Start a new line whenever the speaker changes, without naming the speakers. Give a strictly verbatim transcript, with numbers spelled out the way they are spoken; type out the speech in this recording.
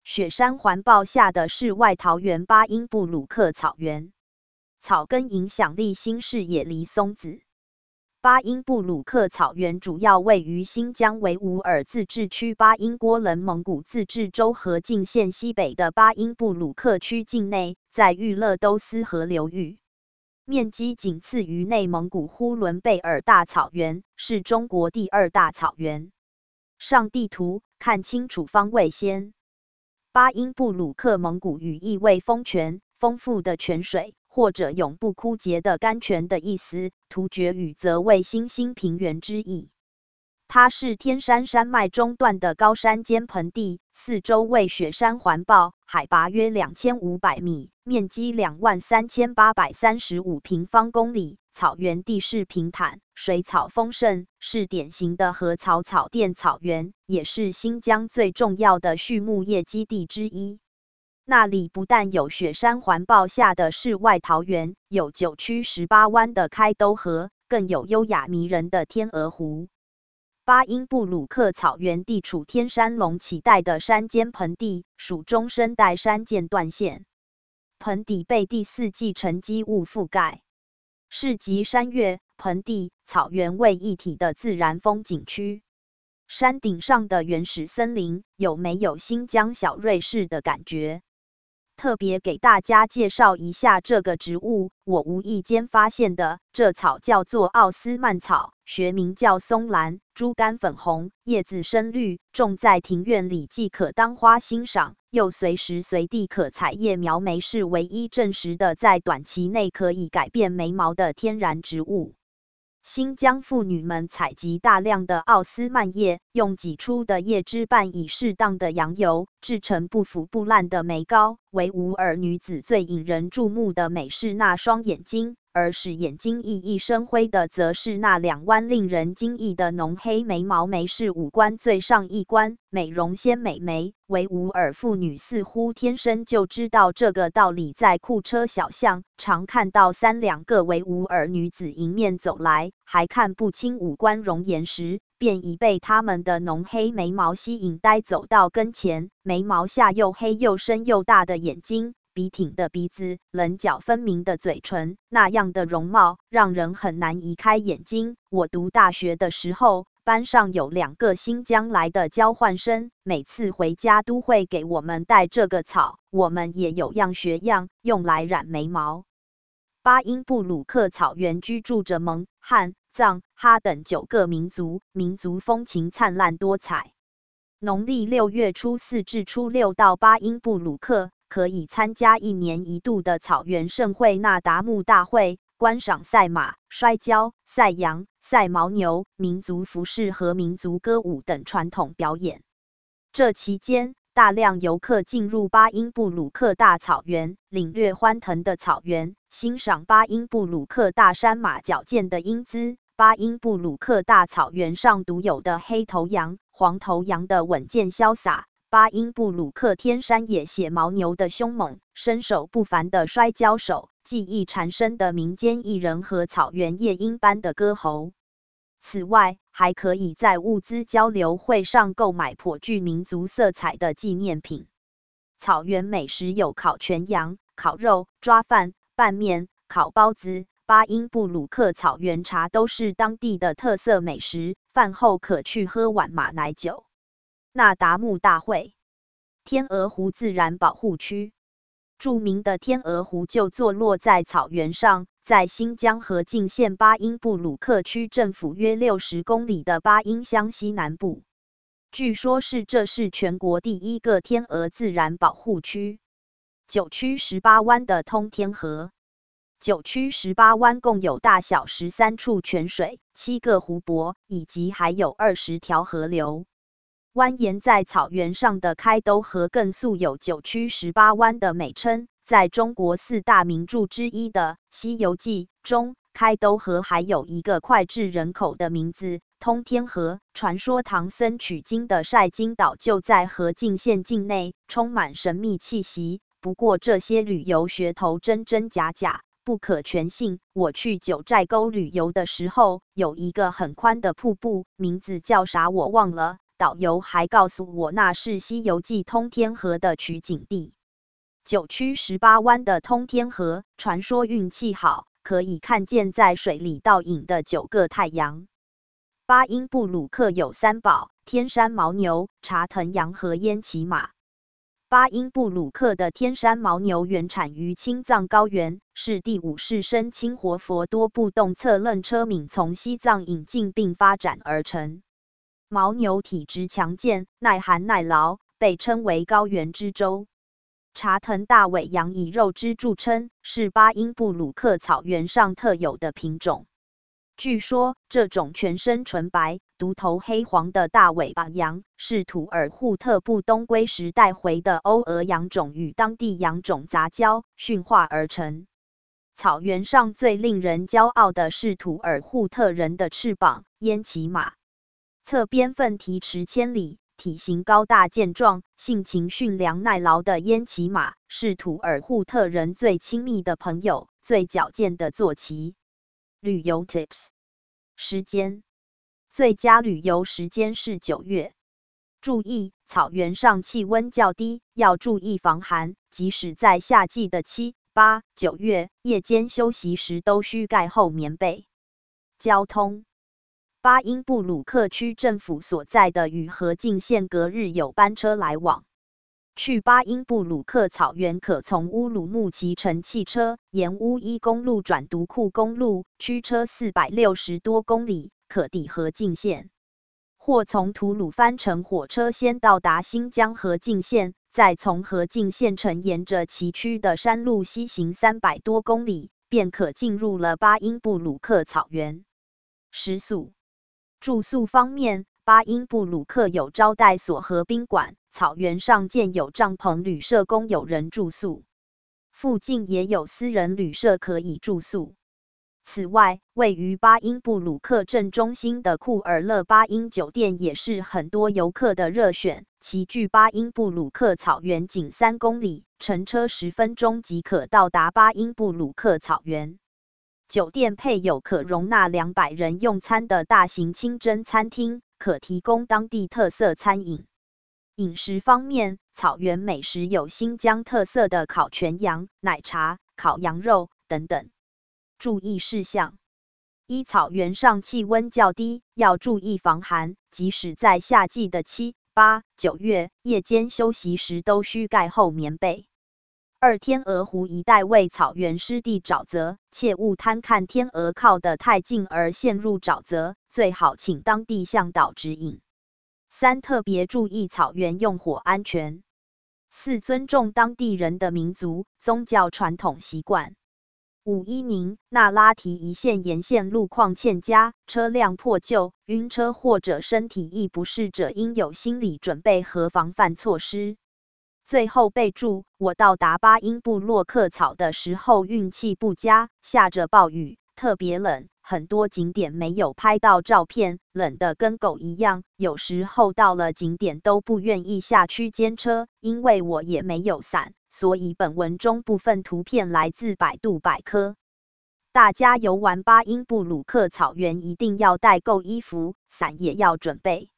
雪山环抱下的世外桃源巴音布鲁克草原，草根影响力新式野梨松子。巴音布鲁克草原主要位于新疆维吾尔自治区巴音郭楞蒙古自治州和静县西北的巴音布鲁克区境内，在育勒都斯河流域，面积仅次于内蒙古呼伦贝尔大草原，是中国第二大草原。上地图看清楚方位先。巴音布鲁克蒙古语意为丰泉、丰富的泉水，或者永不枯竭的甘泉的意思，突厥语则为新兴平原之意。它是天山山脉中段的高山间盆地，四周为雪山环抱，海拔约两千五百米，面积两万三千八百三十五平方公里。草原地势平坦，水草丰盛，是典型的禾草草甸草原，也是新疆最重要的畜牧业基地之一。那里不但有雪山环抱下的世外桃源，有九曲十八弯的开兜河，更有优雅迷人的天鹅湖。巴音布鲁克草原地处天山隆起带的山间盆地，属中生代山涧段县。盆底被第四纪沉积物覆盖，是集山岳、盆地、草原为一体的自然风景区。山顶上的原始森林，有没有新疆小瑞士的感觉？特别给大家介绍一下这个植物，我无意间发现的。这草叫做奥斯曼草，学名叫松兰，株干粉红，叶子深绿，种在庭院里既可当花欣赏，又随时随地可采叶描眉，是唯一证实的在短期内可以改变眉毛的天然植物。新疆妇女们采集大量的奥斯曼叶，用挤出的叶汁拌以适当的羊油，制成不腐不烂的眉膏。维吾尔女子最引人注目的美是那双眼睛，而使眼睛熠熠生辉的，则是那两弯令人惊异的浓黑眉毛。眉是五官最上一关，美容先美眉。维吾尔妇女似乎天生就知道这个道理，在库车小巷常看到三两个维吾尔女子迎面走来，还看不清五官容颜时，便已被她们的浓黑眉毛吸引，呆走到跟前。眉毛下又黑又深又大的眼睛，笔挺的鼻子，棱角分明的嘴唇，那样的容貌让人很难移开眼睛。我读大学的时候，班上有两个新疆来的交换生，每次回家都会给我们带这个草，我们也有样学样，用来染眉毛。巴音布鲁克草原居住着蒙、汉、藏、哈等九个民族，民族风情灿烂多彩。农历六月初四至初六到巴音布鲁克，可以参加一年一度的草原盛会那达慕大会，观赏赛马、摔跤、赛羊、赛牦牛、民族服饰和民族歌舞等传统表演。这期间，大量游客进入巴音布鲁克大草原，领略欢腾的草原，欣赏巴音布鲁克大山马矫健的英姿，巴音布鲁克大草原上独有的黑头羊、黄头羊的稳健潇洒，巴音布鲁克天山野血牦牛的凶猛，身手不凡的摔跤手，技艺缠身的民间艺人和草原夜莺般的歌喉。此外，还可以在物资交流会上购买颇具民族色彩的纪念品。草原美食有烤全羊、烤肉、抓饭、拌面、烤包子。巴音布鲁克草原茶都是当地的特色美食，饭后可去喝碗马奶酒。那达慕大会，天鹅湖自然保护区。著名的天鹅湖就坐落在草原上，在新疆和静县巴音布鲁克区政府约六十公里的巴音乡西南部。据说是这是全国第一个天鹅自然保护区。九曲十八弯的通天河。九曲十八弯共有大小十三处泉水、七个湖泊，以及还有二十条河流。蜿蜒在草原上的开兜河更素有九曲十八弯的美称。在中国四大名著之一的《西游记》中，开兜河还有一个脍炙人口的名字——通天河。传说唐僧取经的晒金岛就在和静县境内，充满神秘气息。不过这些旅游噱头真真假假，不可全信。我去九寨沟旅游的时候，有一个很宽的瀑布，名字叫啥我忘了， 导游还告诉我那是《西游记》通天河的取景地。九曲十八弯的通天河，传说运气好，可以看见在水里倒影的九个太阳。巴音布鲁克有三宝：天山牦牛、茶藤羊和烟骑马。巴音布鲁克的天山牦牛原产于青藏高原，是第五世生清活佛多部动策楞车敏从西藏引进并发展而成。牦牛体质强健，耐寒耐劳，被称为高原之舟。茶藤大尾羊以肉汁著称，是巴音布鲁克草原上特有的品种。据说，这种全身纯白、独头黑黄的大尾巴羊，是土尔扈特部东归时带回的欧俄羊种与当地羊种杂交驯化而成。草原上最令人骄傲的是土尔扈特人的翅膀——烟骑马。侧边奋蹄驰千里。体型高大健壮、性情驯良耐劳的烟骑马，是土尔扈特人最亲密的朋友、最矫健的坐骑。旅游 Tips： 时间，最佳旅游时间是九月。注意，草原上气温较低，要注意防寒。即使在夏季的七、八、九月，夜间休息时都需盖厚棉被。交通。巴音布鲁克区政府所在的与河静县隔日有班车来往。去巴音布鲁克草原可从乌鲁木齐乘汽车，沿乌伊公路转独库公路，驱车四百六十多公里，可抵河静县；或从吐鲁番乘火车先到达新疆河静县，再从河静县乘沿着崎岖的山路西行三百多公里，便可进入了巴音布鲁克草原。食宿。住宿方面，巴音布鲁克有招待所和宾馆，草原上建有帐篷旅社供友人住宿，附近也有私人旅社可以住宿。此外，位于巴音布鲁克镇中心的库尔勒巴音酒店也是很多游客的热选，其距巴音布鲁克草原仅三公里，乘车十分钟即可到达巴音布鲁克草原。酒店配有可容纳两百人用餐的大型清真餐厅，可提供当地特色餐饮。饮食方面，草原美食有新疆特色的烤全羊、奶茶、烤羊肉等等。注意事项：一、草原上气温较低，要注意防寒，即使在夏季的七、八、九月，夜间休息时都需盖厚棉被。二、天鹅湖一带为草原湿地沼泽，切勿贪看天鹅靠得太近而陷入沼泽，最好请当地向导指引。三、特别注意草原用火安全。四、尊重当地人的民族、宗教传统习惯。五、伊宁、那拉提一线沿线路况欠佳，车辆破旧、晕车或者身体易不适者，应有心理准备和防范措施。最后备注：我到达巴音布洛克草的时候运气不佳，下着暴雨，特别冷，很多景点没有拍到照片，冷得跟狗一样，有时候到了景点都不愿意下区间车，因为我也没有伞，所以本文中部分图片来自百度百科。大家游玩巴音布鲁克草原一定要带够衣服，伞也要准备。